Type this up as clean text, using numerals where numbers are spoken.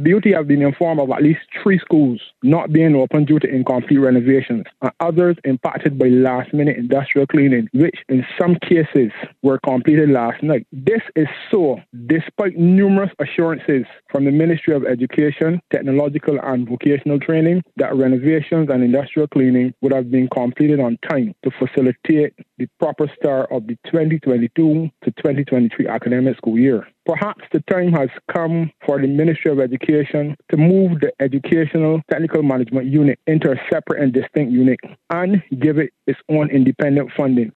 BUT have been informed of at least 3 schools not being open due to incomplete renovations, and others impacted by last-minute industrial cleaning, which in some cases were completed last night. This is so despite numerous assurances from the Ministry of Education, Technological and Vocational Training that renovations and industrial cleaning would have been completed on time to facilitate the proper start of the 2022 to 2023 academic school year. Perhaps the time has come for the Ministry of Education to move the Educational Technical Management Unit into a separate and distinct unit and give it its own independent funding.